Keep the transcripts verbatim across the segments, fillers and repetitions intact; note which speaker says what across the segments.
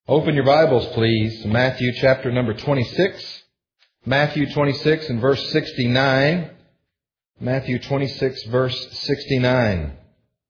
Speaker 1: Open your Bibles, please, to Matthew chapter number twenty-six. Matthew twenty-six and verse sixty-nine. Matthew twenty-six, verse sixty-nine.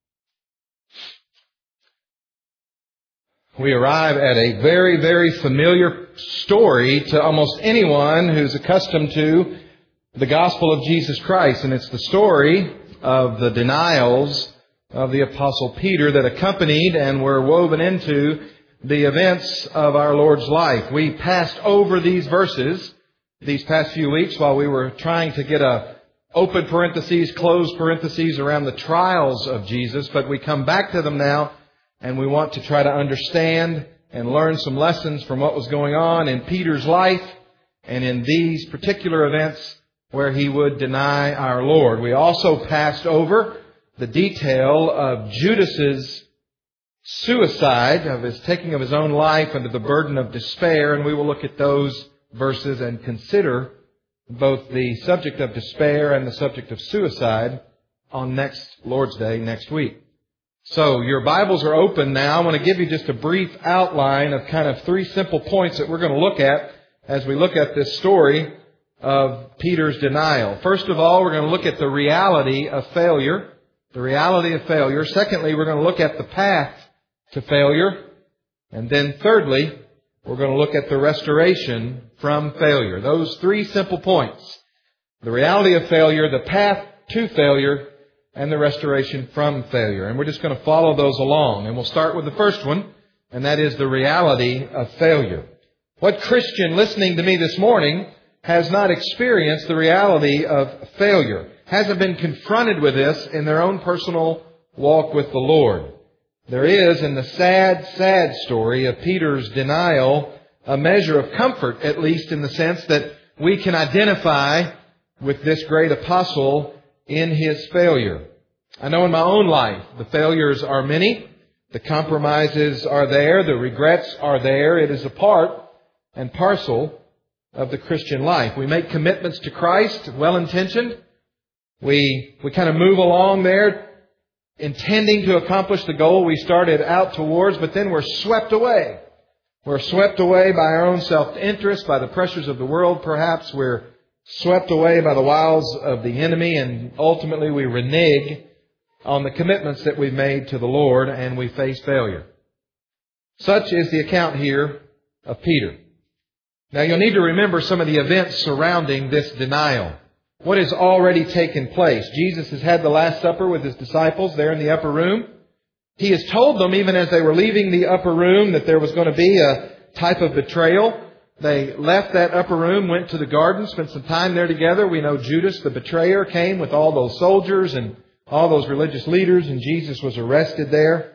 Speaker 1: We arrive at a very, very familiar story to almost anyone who's accustomed to the gospel of Jesus Christ. And it's the story of the denials of the Apostle Peter that accompanied and were woven into the events of our Lord's life. We passed over these verses these past few weeks while we were trying to get a open parentheses, closed parentheses around the trials of Jesus, but we come back to them now and we want to try to understand and learn some lessons from what was going on in Peter's life and in these particular events where he would deny our Lord. We also passed over the detail of Judas's suicide, of his taking of his own life under the burden of despair, and we will look at those verses and consider both the subject of despair and the subject of suicide on next Lord's Day, next week. So your Bibles are open now. I want to give you just a brief outline of kind of three simple points that we're going to look at as we look at this story of Peter's denial. First of all, we're going to look at the reality of failure. The reality of failure. Secondly, we're going to look at the path to failure. And then thirdly, we're going to look at the restoration from failure. Those three simple points. The reality of failure, the path to failure, and the restoration from failure. And we're just going to follow those along. And we'll start with the first one, and that is the reality of failure. What Christian listening to me this morning has not experienced the reality of failure, hasn't been confronted with this in their own personal walk with the Lord? There is, in the sad, sad story of Peter's denial, a measure of comfort, at least in the sense that we can identify with this great apostle in his failure. I know in my own life, the failures are many. The compromises are there. The regrets are there. It is a part and parcel of the Christian life. We make commitments to Christ, well-intentioned. We, we kind of move along there, intending to accomplish the goal we started out towards, but then we're swept away. We're swept away by our own self-interest, by the pressures of the world perhaps. We're swept away by the wiles of the enemy, and ultimately we renege on the commitments that we've made to the Lord, and we face failure. Such is the account here of Peter. Now you'll need to remember some of the events surrounding this denial. What has already taken place? Jesus has had the Last Supper with His disciples there in the upper room. He has told them, even as they were leaving the upper room, that there was going to be a type of betrayal. They left that upper room, went to the garden, spent some time there together. We know Judas, the betrayer, came with all those soldiers and all those religious leaders, and Jesus was arrested there.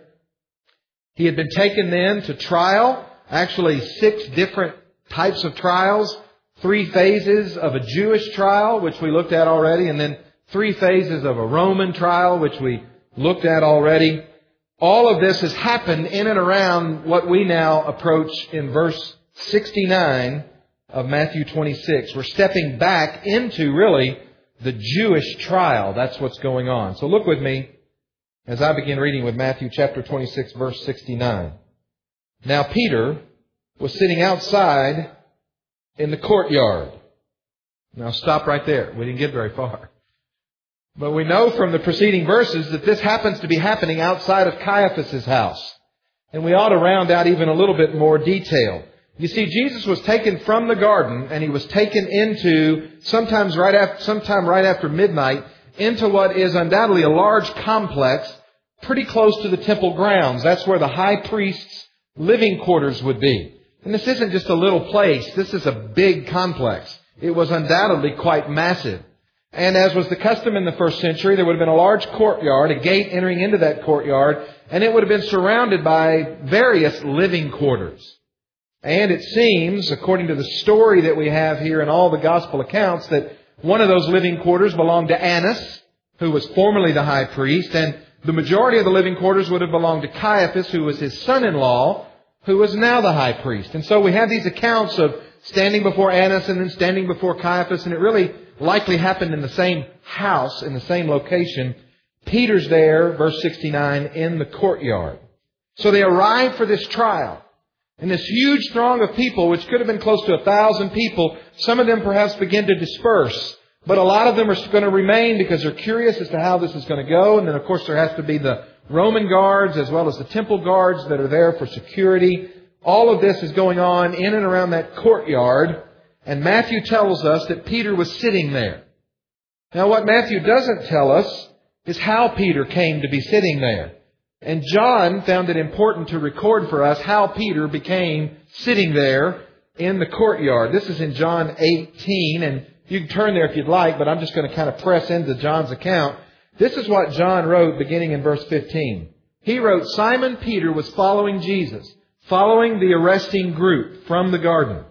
Speaker 1: He had been taken then to trial, actually six different types of trials. Three phases of a Jewish trial, which we looked at already, and then three phases of a Roman trial, which we looked at already. All of this has happened in and around what we now approach in verse sixty-nine of Matthew twenty-six. We're stepping back into, really, the Jewish trial. That's what's going on. So look with me as I begin reading with Matthew chapter twenty-six, verse sixty-nine. Now Peter was sitting outside in the courtyard. Now stop right there. We didn't get very far. But we know from the preceding verses that this happens to be happening outside of Caiaphas' house. And we ought to round out even a little bit more detail. You see, Jesus was taken from the garden, and He was taken into, sometimes right after, sometime right after midnight, into what is undoubtedly a large complex pretty close to the temple grounds. That's where the high priest's living quarters would be. And this isn't just a little place. This is a big complex. It was undoubtedly quite massive. And as was the custom in the first century, there would have been a large courtyard, a gate entering into that courtyard, and it would have been surrounded by various living quarters. And it seems, according to the story that we have here in all the gospel accounts, that one of those living quarters belonged to Annas, who was formerly the high priest, and the majority of the living quarters would have belonged to Caiaphas, who was his son-in-law, who was now the high priest. And so we have these accounts of standing before Annas and then standing before Caiaphas, and it really likely happened in the same house, in the same location. Peter's there, verse sixty-nine, in the courtyard. So they arrive for this trial. And this huge throng of people, which could have been close to a thousand people, some of them perhaps begin to disperse. But a lot of them are going to remain because they're curious as to how this is going to go. And then, of course, there has to be the Roman guards as well as the temple guards that are there for security. All of this is going on in and around that courtyard. And Matthew tells us that Peter was sitting there. Now, what Matthew doesn't tell us is how Peter came to be sitting there. And John found it important to record for us how Peter became sitting there in the courtyard. This is in John eighteen, and you can turn there if you'd like, but I'm just going to kind of press into John's account. This is what John wrote beginning in verse fifteen. He wrote, Simon Peter was following Jesus, following the arresting group from the garden.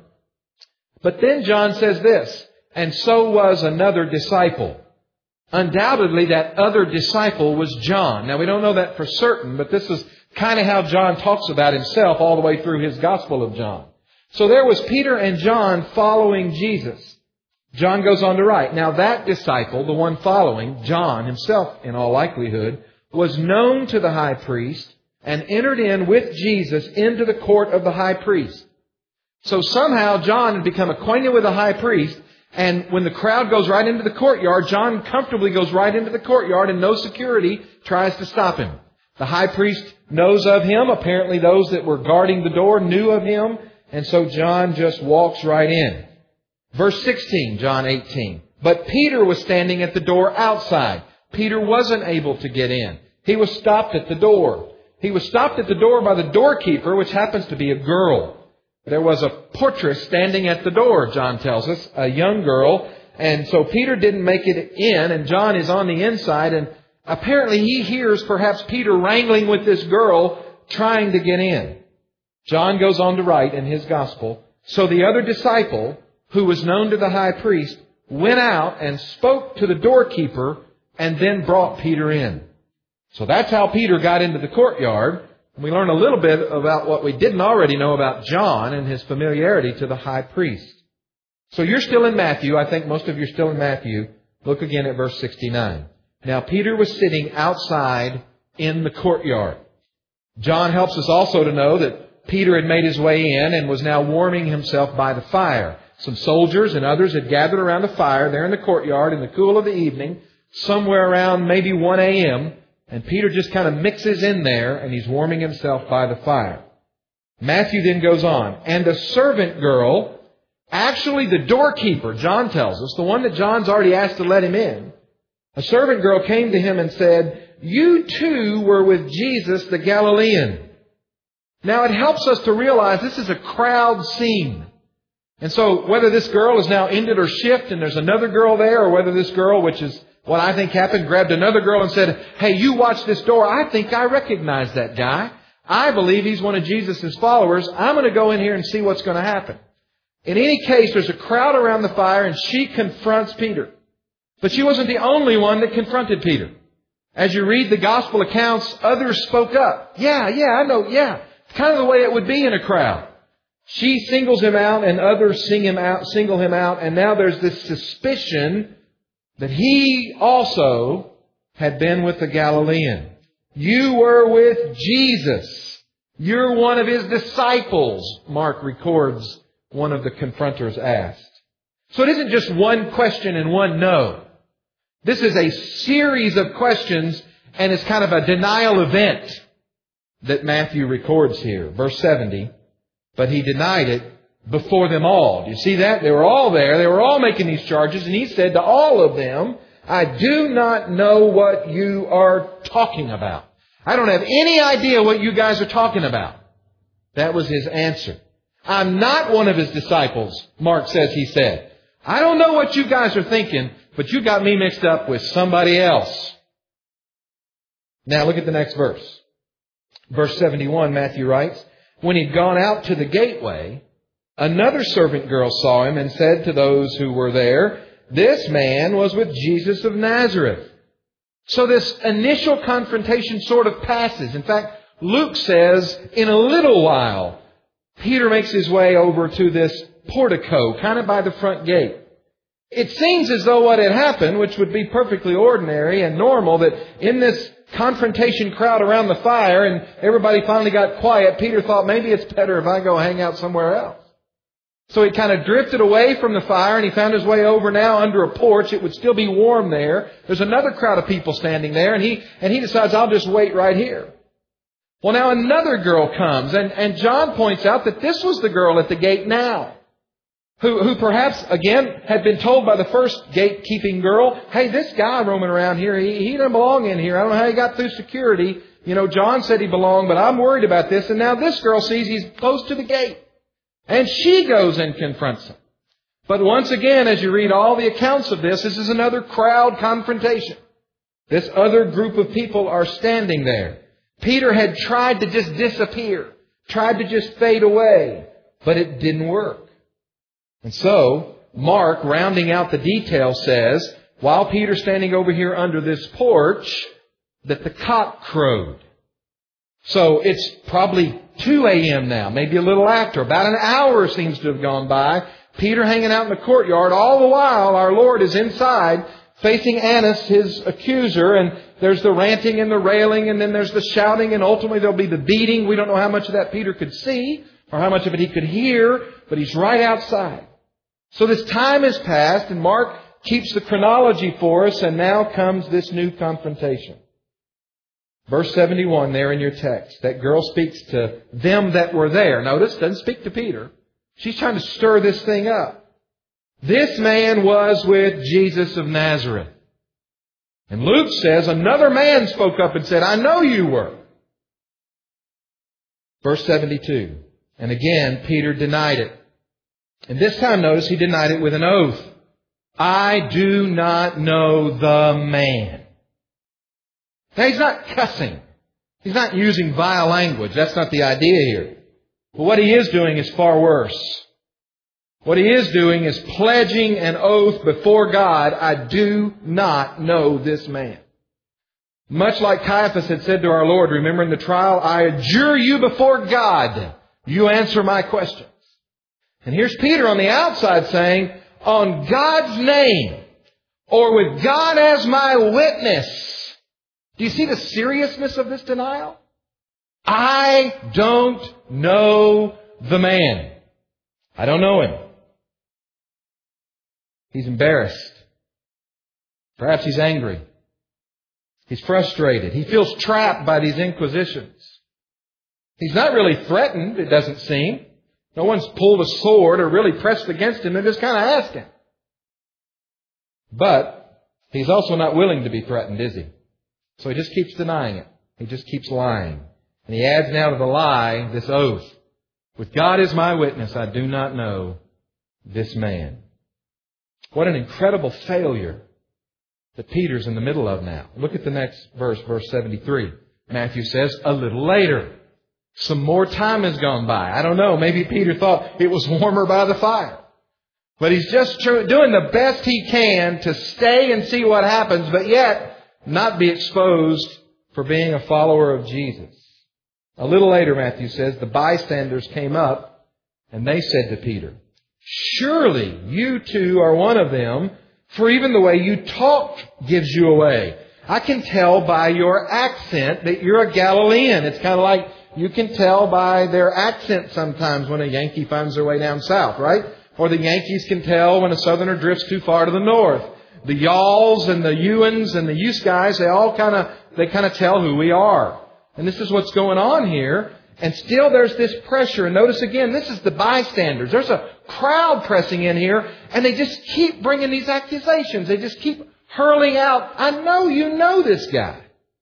Speaker 1: But then John says this, and so was another disciple. Undoubtedly, that other disciple was John. Now, we don't know that for certain, but this is kind of how John talks about himself all the way through his Gospel of John. So there was Peter and John following Jesus. John goes on to write, now that disciple, the one following, John himself in all likelihood, was known to the high priest and entered in with Jesus into the court of the high priest. So somehow John had become acquainted with the high priest. And when the crowd goes right into the courtyard, John comfortably goes right into the courtyard and no security tries to stop him. The high priest knows of him. Apparently those that were guarding the door knew of him. And so John just walks right in. Verse sixteen, John eighteen. But Peter was standing at the door outside. Peter wasn't able to get in. He was stopped at the door. He was stopped at the door by the doorkeeper, which happens to be a girl. There was a portress standing at the door, John tells us, a young girl. And so Peter didn't make it in, and John is on the inside. And apparently he hears perhaps Peter wrangling with this girl trying to get in. John goes on to write in his Gospel, so the other disciple, who was known to the high priest, went out and spoke to the doorkeeper and then brought Peter in. So that's how Peter got into the courtyard. We learn a little bit about what we didn't already know about John and his familiarity to the high priest. So you're still in Matthew. I think most of you are still in Matthew. Look again at verse sixty-nine. Now Peter was sitting outside in the courtyard. John helps us also to know that Peter had made his way in and was now warming himself by the fire. Some soldiers and others had gathered around the fire there in the courtyard in the cool of the evening, somewhere around maybe one a.m., and Peter just kind of mixes in there, and he's warming himself by the fire. Matthew then goes on. And a servant girl, actually the doorkeeper, John tells us, the one that John's already asked to let him in, a servant girl came to him and said, you too were with Jesus the Galilean. Now it helps us to realize this is a crowd scene. And so whether this girl has now ended her shift and there's another girl there, or whether this girl, which is what I think happened, grabbed another girl and said, hey, you watch this door. I think I recognize that guy. I believe he's one of Jesus' followers. I'm going to go in here and see what's going to happen. In any case, there's a crowd around the fire and she confronts Peter. But she wasn't the only one that confronted Peter. As you read the gospel accounts, others spoke up. Yeah, yeah, I know, yeah. It's kind of the way it would be in a crowd. She singles him out and others sing him out, single him out. And now there's this suspicion that he also had been with the Galilean. You were with Jesus. You're one of his disciples, Mark records one of the confronters asked. So it isn't just one question and one no. This is a series of questions, and it's kind of a denial event that Matthew records here. Verse seventy, but he denied it before them all. Do you see that? They were all there. They were all making these charges. And he said to all of them, I do not know what you are talking about. I don't have any idea what you guys are talking about. That was his answer. I'm not one of his disciples, Mark says he said. I don't know what you guys are thinking, but you got me mixed up with somebody else. Now look at the next verse. Verse seventy-one, Matthew writes, when he'd gone out to the gateway, another servant girl saw him and said to those who were there, this man was with Jesus of Nazareth. So this initial confrontation sort of passes. In fact, Luke says, in a little while, Peter makes his way over to this portico, kind of by the front gate. It seems as though what had happened, which would be perfectly ordinary and normal, that in this confrontation crowd around the fire and everybody finally got quiet, Peter thought maybe it's better if I go hang out somewhere else. So he kind of drifted away from the fire and he found his way over now under a porch. It would still be warm there. There's another crowd of people standing there and he, and he decides, I'll just wait right here. Well, now another girl comes and, and John points out that this was the girl at the gate now. Who, who perhaps, again, had been told by the first gatekeeping girl, hey, this guy roaming around here, he, he doesn't belong in here. I don't know how he got through security. You know, John said he belonged, but I'm worried about this. And now this girl sees he's close to the gate. And she goes and confronts him. But once again, as you read all the accounts of this, this is another crowd confrontation. This other group of people are standing there. Peter had tried to just disappear, tried to just fade away, but it didn't work. And so, Mark, rounding out the details, says, while Peter's standing over here under this porch, that the cock crowed. So it's probably two a.m. now, maybe a little after. About an hour seems to have gone by. Peter hanging out in the courtyard. All the while, our Lord is inside, facing Annas, his accuser, and there's the ranting and the railing, and then there's the shouting, and ultimately there'll be the beating. We don't know how much of that Peter could see, or how much of it he could hear, but he's right outside. So this time has passed, and Mark keeps the chronology for us, and now comes this new confrontation. Verse seventy-one there in your text. That girl speaks to them that were there. Notice, doesn't speak to Peter. She's trying to stir this thing up. This man was with Jesus of Nazareth. And Luke says, another man spoke up and said, I know you were. Verse seventy-two. And again, Peter denied it. And this time, notice, he denied it with an oath. I do not know the man. Now, he's not cussing. He's not using vile language. That's not the idea here. But what he is doing is far worse. What he is doing is pledging an oath before God, I do not know this man. Much like Caiaphas had said to our Lord, remember in the trial, I adjure you before God, you answer my questions. And here's Peter on the outside saying, on God's name, or with God as my witness. Do you see the seriousness of this denial? I don't know the man. I don't know him. He's embarrassed. Perhaps he's angry. He's frustrated. He feels trapped by these inquisitions. He's not really threatened, it doesn't seem. No one's pulled a sword or really pressed against him. They're just kind of asking. But he's also not willing to be threatened, is he? So he just keeps denying it. He just keeps lying. And he adds now to the lie this oath. With God as my witness, I do not know this man. What an incredible failure that Peter's in the middle of now. Look at the next verse, verse seventy-three. Matthew says, a little later. Some more time has gone by. I don't know. Maybe Peter thought it was warmer by the fire. But he's just doing the best he can to stay and see what happens, but yet not be exposed for being a follower of Jesus. A little later, Matthew says, the bystanders came up and they said to Peter, surely you too are one of them, for even the way you talk gives you away. I can tell by your accent that you're a Galilean. It's kind of like you can tell by their accent sometimes when a Yankee finds their way down south, right? Or the Yankees can tell when a Southerner drifts too far to the north. The y'alls and the you'ans and the use guys, they all kind of, they kind of tell who we are. And this is what's going on here. And still there's this pressure. And notice again, this is the bystanders. There's a crowd pressing in here and they just keep bringing these accusations. They just keep hurling out, I know you know this guy.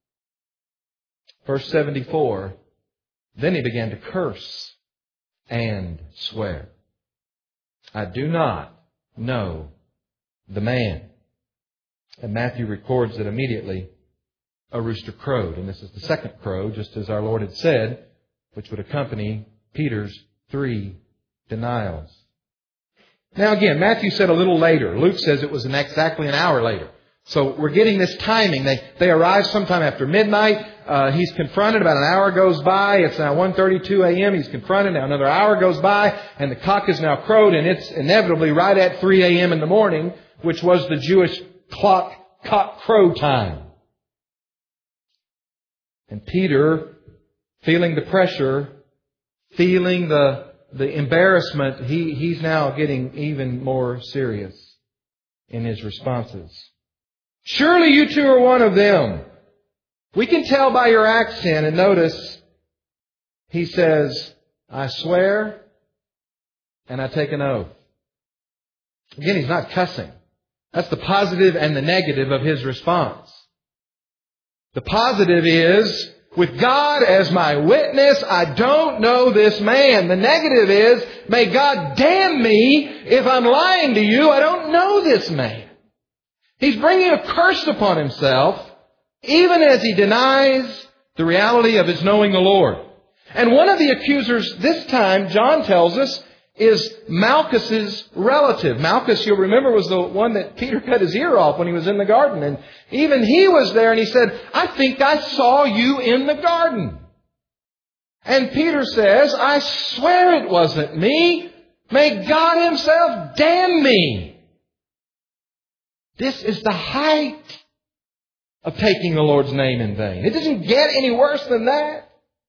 Speaker 1: Verse seventy-four, then he began to curse and swear. I do not know the man. And Matthew records that immediately a rooster crowed. And this is the second crow, just as our Lord had said, which would accompany Peter's three denials. Now again, Matthew said a little later. Luke says it was an exactly an hour later. So we're getting this timing. They they arrive sometime after midnight. Uh, he's confronted. About an hour goes by. It's now one thirty-two a.m. He's confronted. Now another hour goes by. And the cock is now crowed. And it's inevitably right at three a.m. in the morning, which was the Jewish clock cock crow time. And Peter, feeling the pressure, feeling the, the embarrassment, he, he's now getting even more serious in his responses. Surely you two are one of them. We can tell by your accent, and notice he says, I swear and I take an oath. Again, he's not cussing. That's the positive and the negative of his response. The positive is, with God as my witness, I don't know this man. The negative is, may God damn me if I'm lying to you. I don't know this man. He's bringing a curse upon himself, even as he denies the reality of his knowing the Lord. And one of the accusers this time, John tells us, is Malchus's relative. Malchus, you'll remember, was the one that Peter cut his ear off when he was in the garden. And even he was there and he said, I think I saw you in the garden. And Peter says, I swear it wasn't me. May God Himself damn me. This is the height of taking the Lord's name in vain. It doesn't get any worse than that.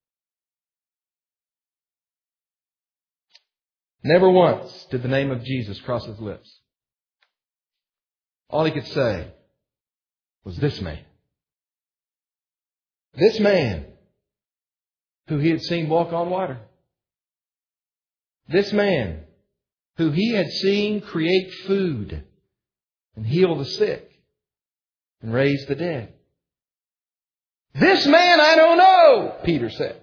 Speaker 1: Never once did the name of Jesus cross his lips. All he could say was this man. This man who he had seen walk on water. This man who he had seen create food and heal the sick and raise the dead. This man I don't know, Peter says.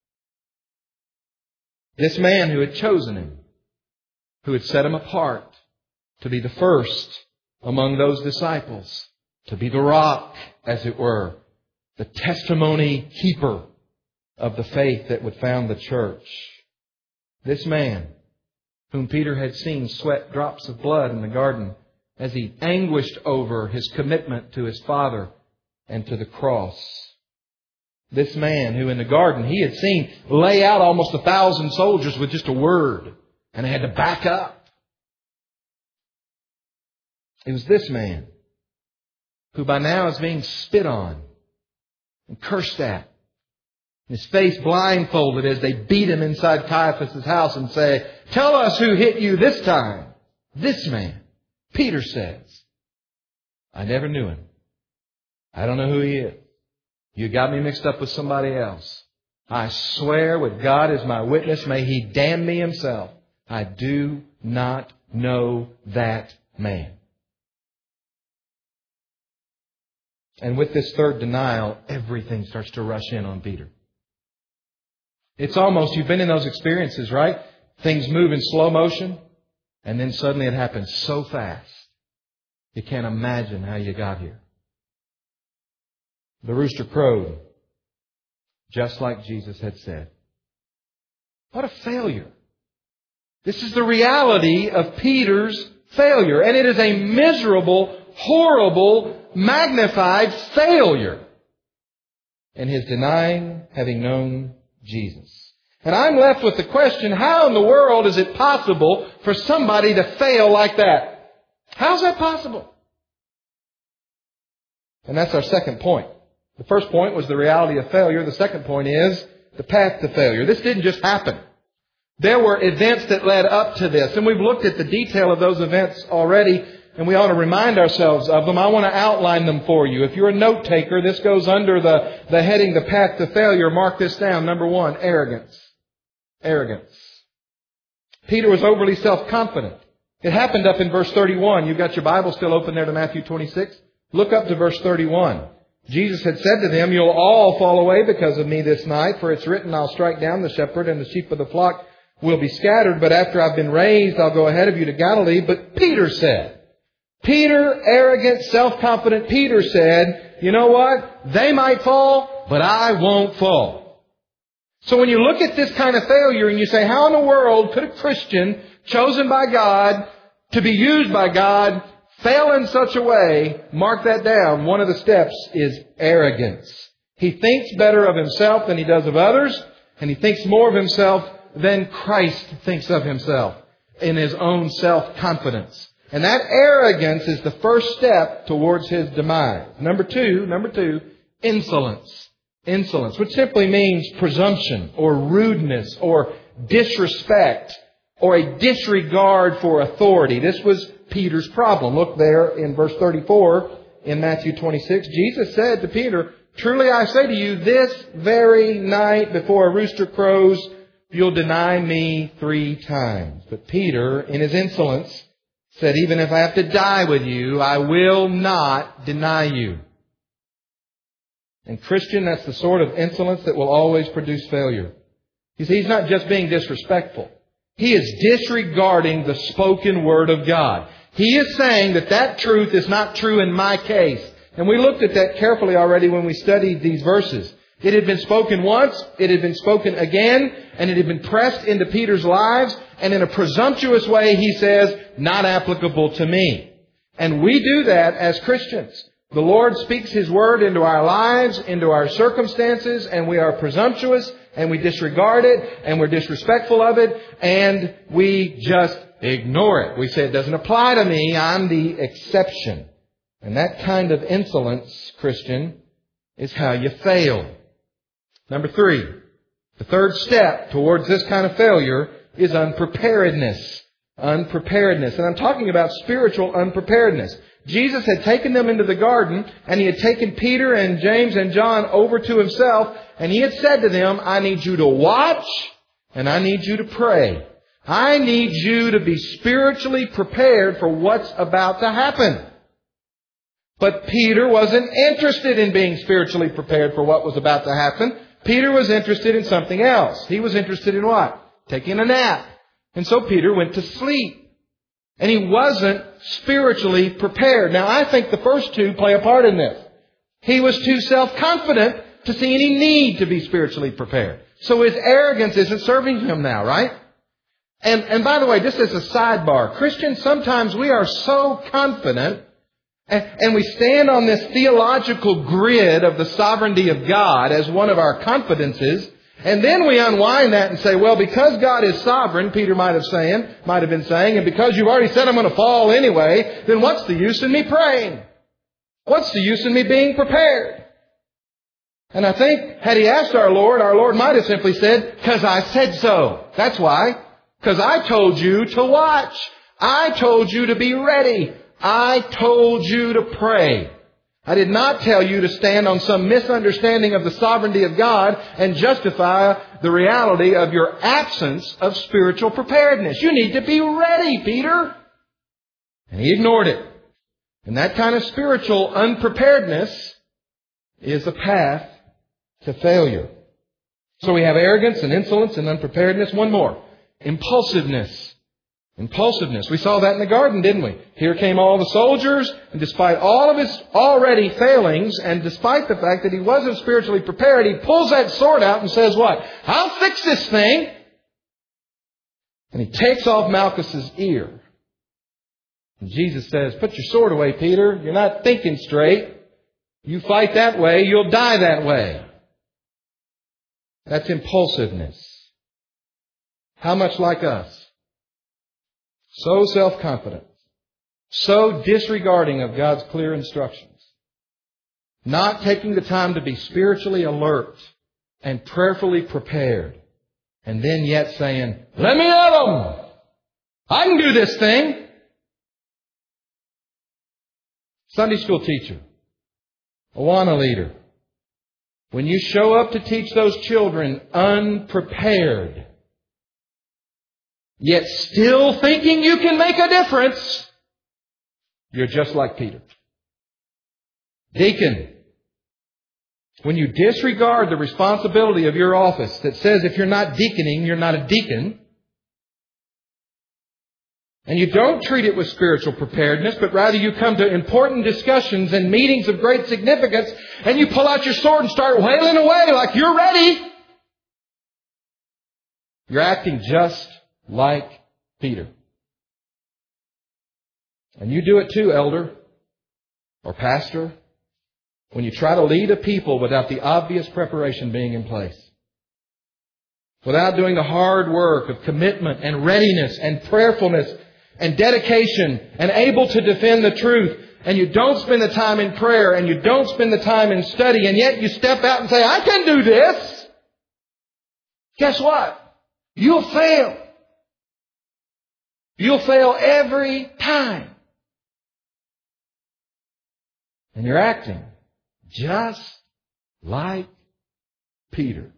Speaker 1: This man who had chosen him, who had set him apart to be the first among those disciples, to be the rock, as it were, the testimony keeper of the faith that would found the church. This man, whom Peter had seen sweat drops of blood in the garden as he anguished over his commitment to his Father and to the cross. This man who in the garden he had seen lay out almost a thousand soldiers with just a word. And they had to back up. It was this man who by now is being spit on and cursed at. His face blindfolded as they beat him inside Caiaphas' house and say, tell us who hit you this time. This man. Peter says, I never knew him. I don't know who he is. You got me mixed up with somebody else. I swear with God as my witness, may He damn me Himself. I do not know that man. And with this third denial, everything starts to rush in on Peter. It's almost, you've been in those experiences, right? Things move in slow motion, and then suddenly it happens so fast. You can't imagine how you got here. The rooster crowed, just like Jesus had said. What a failure. This is the reality of Peter's failure. And it is a miserable, horrible, magnified failure in his denying having known Jesus. And I'm left with the question, how in the world is it possible for somebody to fail like that? How's that possible? And that's our second point. The first point was the reality of failure. The second point is the path to failure. This didn't just happen. There were events that led up to this. And we've looked at the detail of those events already. And we ought to remind ourselves of them. I want to outline them for you. If you're a note taker, this goes under the, the heading, the path to failure. Mark this down. Number one, arrogance. Arrogance. Peter was overly self-confident. It happened up in verse thirty-one. You've got your Bible still open there to Matthew twenty-six. Look up to verse thirty-one. Jesus had said to them, you'll all fall away because of me this night, for it's written, I'll strike down the shepherd and the sheep of the flock will be scattered, but after I've been raised, I'll go ahead of you to Galilee. But Peter said, Peter, arrogant, self-confident Peter said, you know what? They might fall, but I won't fall. So when you look at this kind of failure and you say, how in the world could a Christian chosen by God to be used by God fail in such a way? Mark that down. One of the steps is arrogance. He thinks better of himself than he does of others, and he thinks more of himself than Christ thinks of himself in his own self-confidence. And that arrogance is the first step towards his demise. Number two, number two, insolence. Insolence, which simply means presumption or rudeness or disrespect or a disregard for authority. This was Peter's problem. Look there in verse thirty-four in Matthew twenty-six. Jesus said to Peter, "Truly I say to you, this very night before a rooster crows, you'll deny me three times." But Peter, in his insolence, said, "Even if I have to die with you, I will not deny you." And Christian, that's the sort of insolence that will always produce failure. You see, he's not just being disrespectful. He is disregarding the spoken word of God. He is saying that that truth is not true in my case. And we looked at that carefully already when we studied these verses. It had been spoken once, it had been spoken again, and it had been pressed into Peter's lives. And in a presumptuous way, he says, not applicable to me. And we do that as Christians. The Lord speaks His Word into our lives, into our circumstances, and we are presumptuous, and we disregard it, and we're disrespectful of it, and we just ignore it. We say it doesn't apply to me, I'm the exception. And that kind of insolence, Christian, is how you fail. Number three, the third step towards this kind of failure is unpreparedness. Unpreparedness. And I'm talking about spiritual unpreparedness. Jesus had taken them into the garden, and He had taken Peter and James and John over to Himself, and He had said to them, I need you to watch, and I need you to pray. I need you to be spiritually prepared for what's about to happen. But Peter wasn't interested in being spiritually prepared for what was about to happen. Peter was interested in something else. He was interested in what? Taking a nap. And so Peter went to sleep. And he wasn't spiritually prepared. Now, I think the first two play a part in this. He was too self-confident to see any need to be spiritually prepared. So his arrogance isn't serving him now, right? And, and by the way, just as a sidebar, Christians, sometimes we are so confident and, and we stand on this theological grid of the sovereignty of God as one of our confidences. And then we unwind that and say, well, because God is sovereign, Peter might have saying, might have been saying, and because you've already said I'm going to fall anyway, then what's the use in me praying? What's the use in me being prepared? And I think, had he asked our Lord, our Lord might have simply said, because I said so. That's why. Because I told you to watch. I told you to be ready. I told you to pray. I did not tell you to stand on some misunderstanding of the sovereignty of God and justify the reality of your absence of spiritual preparedness. You need to be ready, Peter. And he ignored it. And that kind of spiritual unpreparedness is a path to failure. So we have arrogance and insolence and unpreparedness. One more. Impulsiveness. Impulsiveness. We saw that in the garden, didn't we? Here came all the soldiers, and despite all of his already failings, and despite the fact that he wasn't spiritually prepared, he pulls that sword out and says what? I'll fix this thing! And he takes off Malchus's ear. And Jesus says, put your sword away, Peter. You're not thinking straight. You fight that way, you'll die that way. That's impulsiveness. How much like us? So self-confident, so disregarding of God's clear instructions, not taking the time to be spiritually alert and prayerfully prepared, and then yet saying, let me at them! I can do this thing! Sunday school teacher, Awana leader, when you show up to teach those children unprepared, yet still thinking you can make a difference, you're just like Peter. Deacon, when you disregard the responsibility of your office that says if you're not deaconing, you're not a deacon, and you don't treat it with spiritual preparedness, but rather you come to important discussions and meetings of great significance, and you pull out your sword and start wailing away like you're ready, you're acting just like Peter. And you do it too, elder or pastor, when you try to lead a people without the obvious preparation being in place. Without doing the hard work of commitment and readiness and prayerfulness and dedication and able to defend the truth. and you don't spend the time in prayer, and you don't spend the time in study, and yet you step out and say, I can do this, guess what? You'll fail. You'll fail every time. And you're acting just like Peter.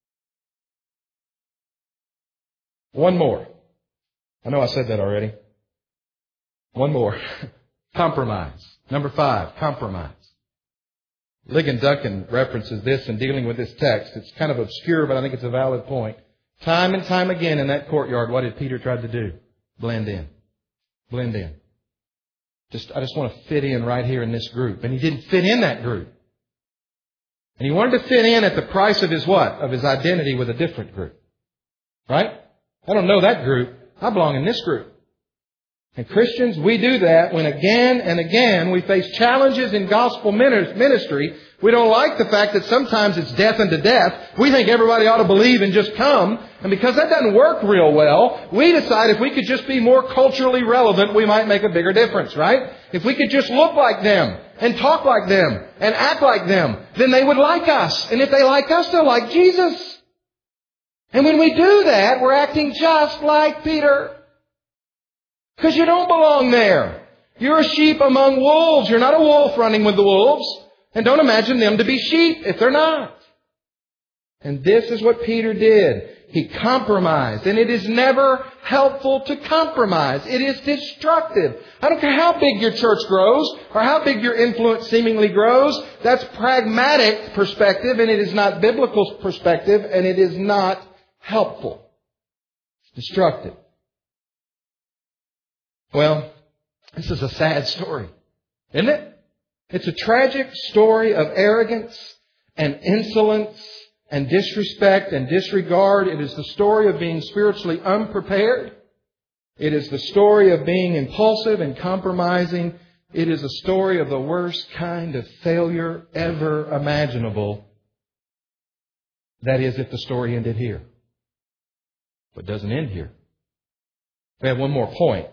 Speaker 1: One more. I know I said that already. One more. Compromise. Number five, compromise. Ligon Duncan references this in dealing with this text. It's kind of obscure, but I think it's a valid point. Time and time again in that courtyard, what did Peter try to do? Blend in. Blend in. Just, I just want to fit in right here in this group. And he didn't fit in that group. And he wanted to fit in at the price of his what? Of his identity with a different group. Right? I don't know that group. I belong in this group. And Christians, we do that when again and again we face challenges in gospel ministry. We don't like the fact that sometimes it's death unto death. We think everybody ought to believe and just come. And because that doesn't work real well, we decide if we could just be more culturally relevant, we might make a bigger difference, right? If we could just look like them and talk like them and act like them, then they would like us. And if they like us, they'll like Jesus. And when we do that, we're acting just like Peter. Because you don't belong there. You're a sheep among wolves. You're not a wolf running with the wolves. And don't imagine them to be sheep if they're not. And this is what Peter did. He compromised. And it is never helpful to compromise. It is destructive. I don't care how big your church grows or how big your influence seemingly grows. That's pragmatic perspective, and it is not biblical perspective, and it is not helpful. It's destructive. Well, this is a sad story, isn't it? It's a tragic story of arrogance and insolence and disrespect and disregard. It is the story of being spiritually unprepared. It is the story of being impulsive and compromising. It is a story of the worst kind of failure ever imaginable. That is, if the story ended here. But it doesn't end here. We have one more point.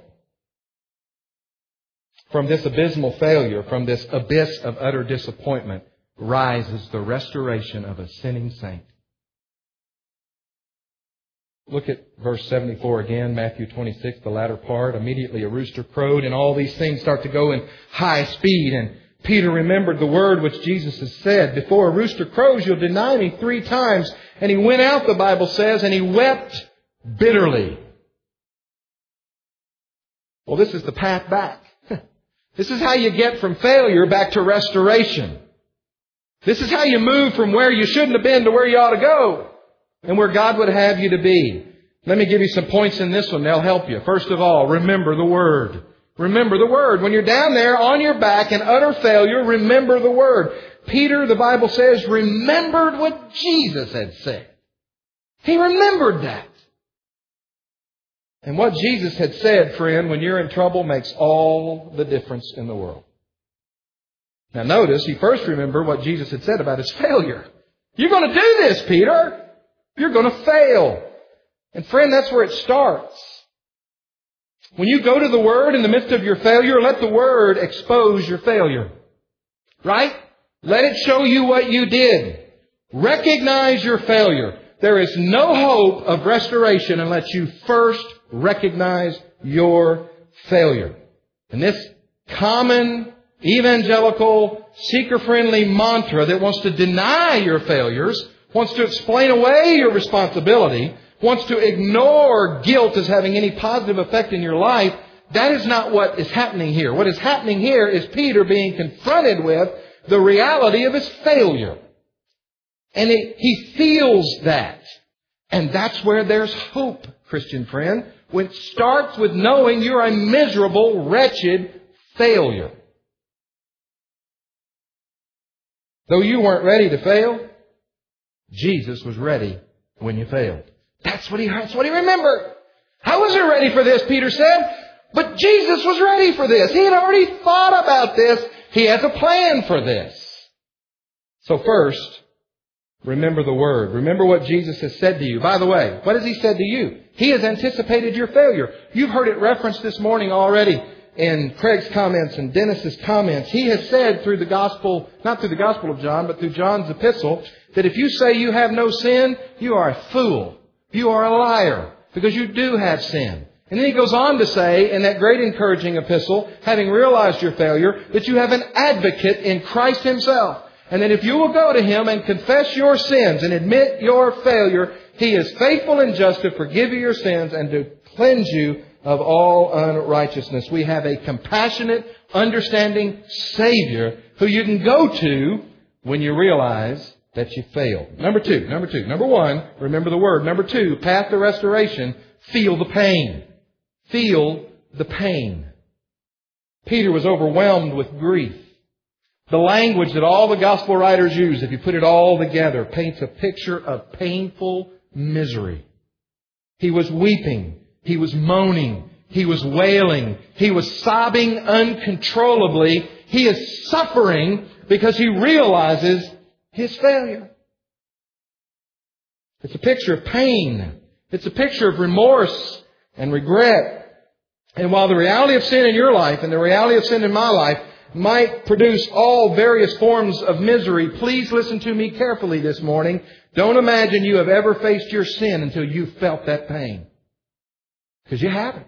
Speaker 1: From this abysmal failure, from this abyss of utter disappointment, rises the restoration of a sinning saint. Look at verse seventy-four again, Matthew twenty-six, the latter part. Immediately a rooster crowed, and all these things start to go in high speed. And Peter remembered the word which Jesus has said, before a rooster crows, you'll deny me three times. And he went out, the Bible says, and he wept bitterly. Well, this is the path back. This is how you get from failure back to restoration. This is how you move from where you shouldn't have been to where you ought to go and where God would have you to be. Let me give you some points in this one. They'll help you. First of all, remember the Word. Remember the Word. When you're down there on your back in utter failure, remember the Word. Peter, the Bible says, remembered what Jesus had said. He remembered that. And what Jesus had said, friend, when you're in trouble makes all the difference in the world. Now notice, he first remembered what Jesus had said about his failure. You're going to do this, Peter. You're going to fail. And friend, that's where it starts. When you go to the Word in the midst of your failure, let the Word expose your failure. Right? Let it show you what you did. Recognize your failure. There is no hope of restoration unless you first recognize your failure. And this common evangelical, seeker-friendly mantra that wants to deny your failures, wants to explain away your responsibility, wants to ignore guilt as having any positive effect in your life, that is not what is happening here. What is happening here is Peter being confronted with the reality of his failure. And it, he feels that. And that's where there's hope, Christian friend. When it starts with knowing you're a miserable, wretched failure. Though you weren't ready to fail, Jesus was ready when you failed. That's what he, that's what he remembered. I wasn't ready for this, Peter said. But Jesus was ready for this. He had already thought about this. He has a plan for this. So first, remember the Word. Remember what Jesus has said to you. By the way, what has He said to you? He has anticipated your failure. You've heard it referenced this morning already in Craig's comments and Dennis's comments, he has said through the gospel, not through the gospel of John, but through John's epistle, that if you say you have no sin, you are a fool. You are a liar, because you do have sin. And then he goes on to say in that great encouraging epistle, having realized your failure, that you have an advocate in Christ Himself. And that if you will go to Him and confess your sins and admit your failure, He is faithful and just to forgive you your sins and to cleanse you of all unrighteousness. We have a compassionate, understanding Savior who you can go to when you realize that you failed. Number two, number two. Number one, remember the word. Number two, path to restoration, feel the pain. Feel the pain. Peter was overwhelmed with grief. The language that all the gospel writers use, if you put it all together, paints a picture of painful misery. He was weeping. He was moaning. He was wailing. He was sobbing uncontrollably. He is suffering because he realizes his failure. It's a picture of pain. It's a picture of remorse and regret. And while the reality of sin in your life and the reality of sin in my life might produce all various forms of misery, please listen to me carefully this morning. Don't imagine you have ever faced your sin until you've felt that pain. Because you haven't.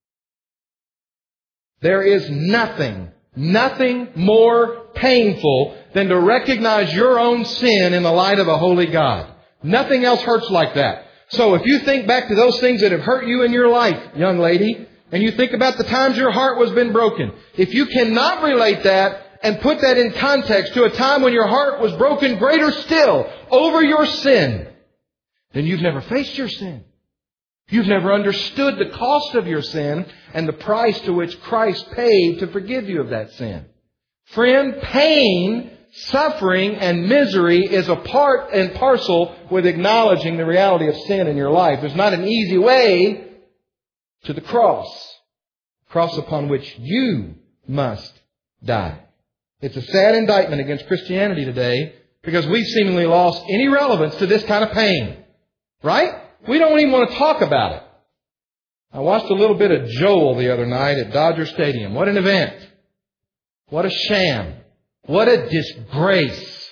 Speaker 1: There is nothing, nothing more painful than to recognize your own sin in the light of a holy God. Nothing else hurts like that. So if you think back to those things that have hurt you in your life, young lady, and you think about the times your heart was been broken, if you cannot relate that and put that in context to a time when your heart was broken greater still over your sin, then you've never faced your sin. You've never understood the cost of your sin and the price to which Christ paid to forgive you of that sin. Friend, pain, suffering, and misery is a part and parcel with acknowledging the reality of sin in your life. There's not an easy way to the cross, cross upon which you must die. It's a sad indictment against Christianity today because we've seemingly lost any relevance to this kind of pain. Right? We don't even want to talk about it. I watched a little bit of Joel the other night at Dodger Stadium. What an event. What a sham. What a disgrace.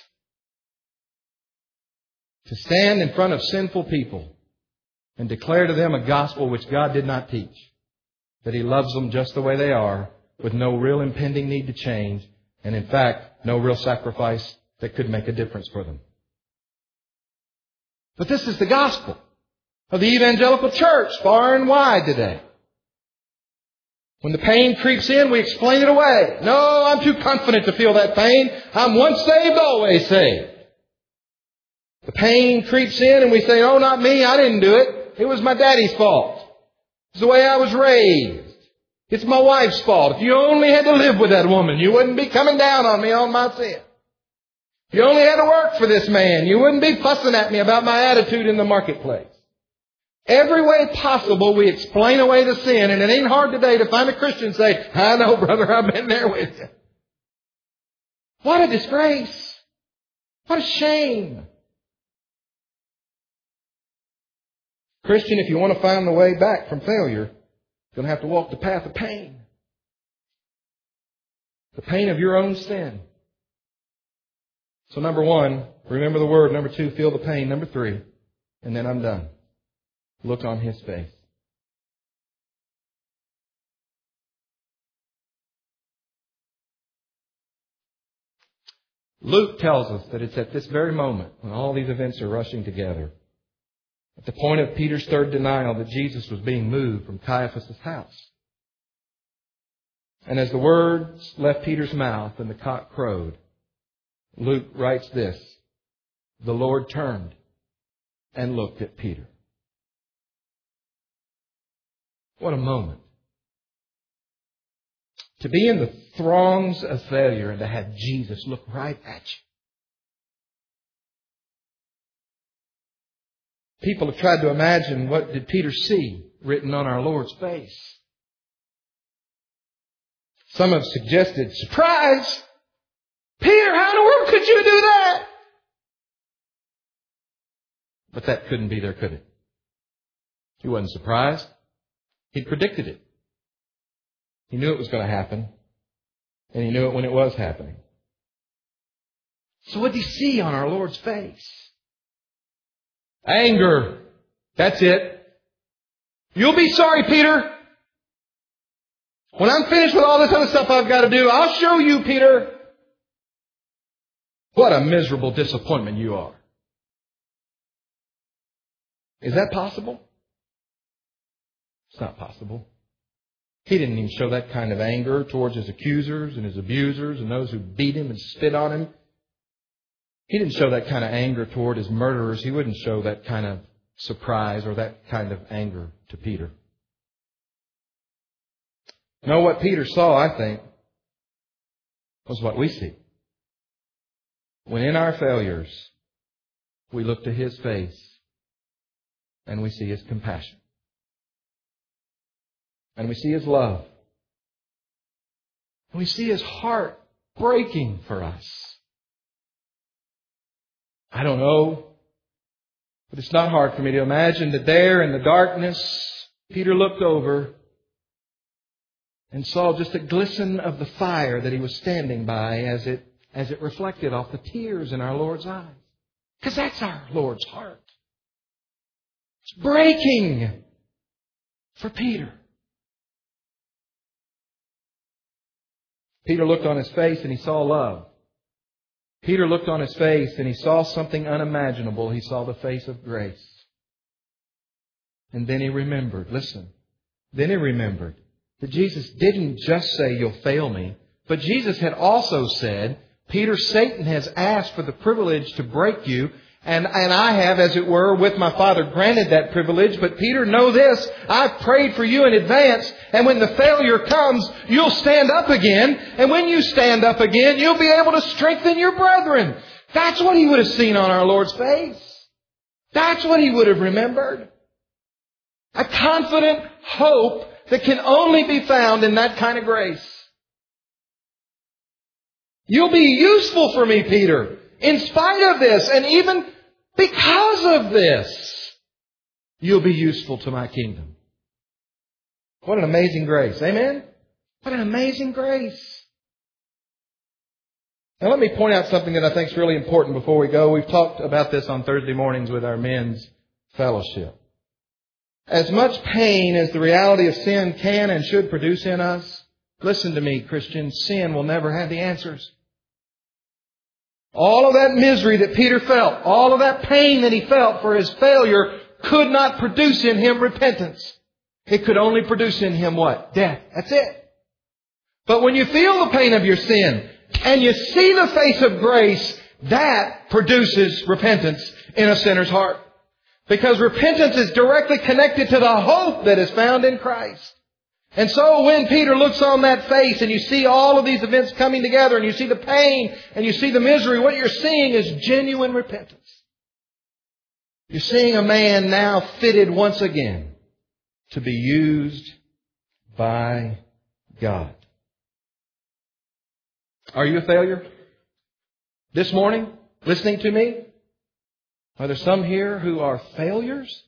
Speaker 1: To stand in front of sinful people and declare to them a gospel which God did not teach. That He loves them just the way they are, with no real impending need to change, and in fact, no real sacrifice that could make a difference for them. But this is the gospel of the evangelical church, far and wide today. When the pain creeps in, we explain it away. No, I'm too confident to feel that pain. I'm once saved, always saved. The pain creeps in and we say, oh, not me, I didn't do it. It was my daddy's fault. It's the way I was raised. It's my wife's fault. If you only had to live with that woman, you wouldn't be coming down on me on my sin. If you only had to work for this man, you wouldn't be fussing at me about my attitude in the marketplace. Every way possible, we explain away the sin, and it ain't hard today to find a Christian say, I know, brother, I've been there with you. What a disgrace. What a shame. Christian, if you want to find the way back from failure, you're going to have to walk the path of pain. The pain of your own sin. So number one, remember the word. Number two, feel the pain. Number three, and then I'm done. Look on His face. Luke tells us that it's at this very moment, when all these events are rushing together, at the point of Peter's third denial, that Jesus was being moved from Caiaphas' house. And as the words left Peter's mouth and the cock crowed, Luke writes this: the Lord turned and looked at Peter. What a moment. To be in the throngs of failure and to have Jesus look right at you. People have tried to imagine, what did Peter see written on our Lord's face? Some have suggested, surprise! Peter, how in the world could you do that? But that couldn't be there, could it? He wasn't surprised. He predicted it. He knew it was going to happen. And He knew it when it was happening. So what did He see on our Lord's face? Anger. That's it. You'll be sorry, Peter. When I'm finished with all this other stuff I've got to do, I'll show you, Peter. What a miserable disappointment you are. Is that possible? It's not possible. He didn't even show that kind of anger towards His accusers and His abusers and those who beat Him and spit on Him. He didn't show that kind of anger toward His murderers. He wouldn't show that kind of surprise or that kind of anger to Peter. No, what Peter saw, I think, was what we see. When in our failures, we look to His face and we see His compassion. And we see His love. And we see His heart breaking for us. I don't know, but it's not hard for me to imagine that there in the darkness, Peter looked over and saw just a glisten of the fire that he was standing by as it as it reflected off the tears in our Lord's eyes. Because that's our Lord's heart. It's breaking for Peter. Peter looked on his face and he saw love. Peter looked on his face and he saw something unimaginable. He saw the face of grace. And then he remembered, listen, then he remembered that Jesus didn't just say, you'll fail me, but Jesus had also said, Peter, Satan has asked for the privilege to break you, and, and I have, as it were, with my Father granted that privilege. But Peter, know this, I've prayed for you in advance, and when the failure comes, you'll stand up again, and when you stand up again, you'll be able to strengthen your brethren. That's what he would have seen on our Lord's face. That's what he would have remembered. A confident hope that can only be found in that kind of grace. You'll be useful for me, Peter, in spite of this, and even because of this, you'll be useful to my kingdom. What an amazing grace. Amen? What an amazing grace. Now let me point out something that I think is really important before we go. We've talked about this on Thursday mornings with our men's fellowship. As much pain as the reality of sin can and should produce in us, listen to me, Christian, sin will never have the answers. All of that misery that Peter felt, all of that pain that he felt for his failure could not produce in him repentance. It could only produce in him what? Death. That's it. But when you feel the pain of your sin and you see the face of grace, that produces repentance in a sinner's heart. Because repentance is directly connected to the hope that is found in Christ. And so when Peter looks on that face and you see all of these events coming together and you see the pain and you see the misery, what you're seeing is genuine repentance. You're seeing a man now fitted once again to be used by God. Are you a failure? This morning, listening to me? Are there some here who are failures?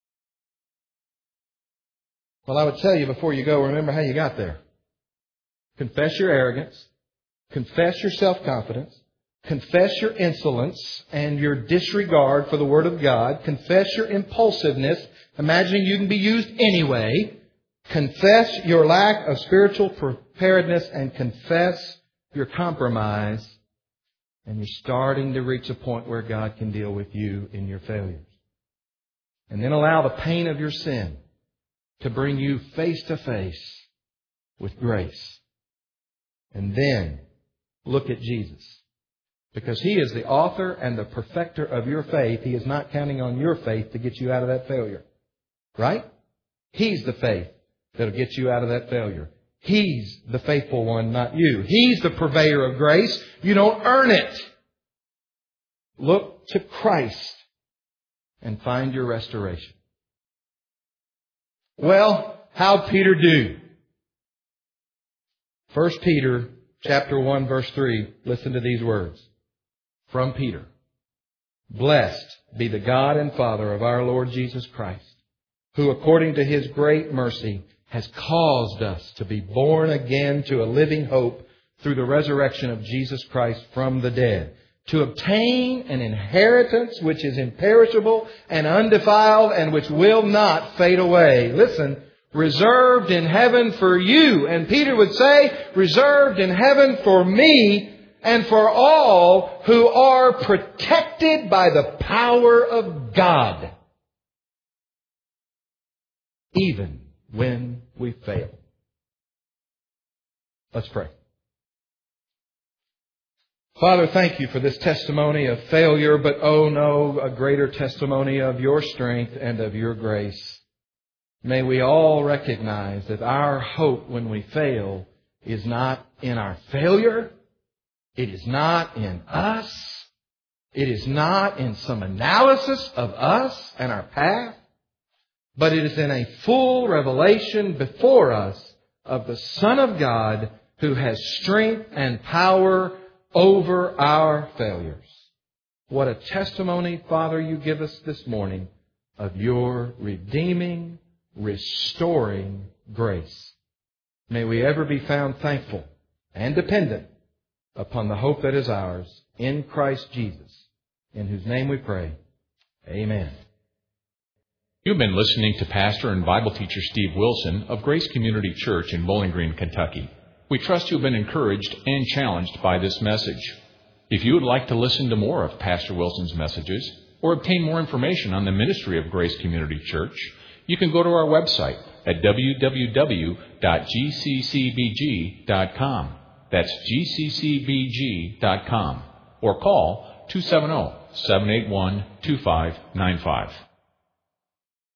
Speaker 1: Well, I would tell you before you go, remember how you got there. Confess your arrogance. Confess your self-confidence. Confess your insolence and your disregard for the Word of God. Confess your impulsiveness, imagining you can be used anyway. Confess your lack of spiritual preparedness and confess your compromise. And you're starting to reach a point where God can deal with you in your failures. And then allow the pain of your sin to bring you face to face with grace. And then look at Jesus. Because He is the author and the perfecter of your faith. He is not counting on your faith to get you out of that failure. Right? He's the faith that'll get you out of that failure. He's the faithful one, not you. He's the purveyor of grace. You don't earn it. Look to Christ and find your restoration. Well, how'd Peter do? First Peter chapter one, verse three. Listen to these words from Peter. Blessed be the God and Father of our Lord Jesus Christ, who according to His great mercy has caused us to be born again to a living hope through the resurrection of Jesus Christ from the dead, to obtain an inheritance which is imperishable and undefiled and which will not fade away. Listen, reserved in heaven for you. And Peter would say, reserved in heaven for me and for all who are protected by the power of God, even when we fail. Let's pray. Father, thank you for this testimony of failure, but oh no, a greater testimony of your strength and of your grace. May we all recognize that our hope when we fail is not in our failure. It is not in us. It is not in some analysis of us and our path. But it is in a full revelation before us of the Son of God who has strength and power over our failures. What a testimony, Father, you give us this morning of your redeeming, restoring grace. May we ever be found thankful and dependent upon the hope that is ours in Christ Jesus, in whose name we pray. Amen.
Speaker 2: You've been listening to Pastor and Bible teacher Steve Wilson of Grace Community Church in Bowling Green, Kentucky. We trust you've been encouraged and challenged by this message. If you would like to listen to more of Pastor Wilson's messages or obtain more information on the ministry of Grace Community Church, you can go to our website at w w w dot g c c b g dot com. That's g c c b g dot com. Or call two seven zero, seven eight one, two five nine five.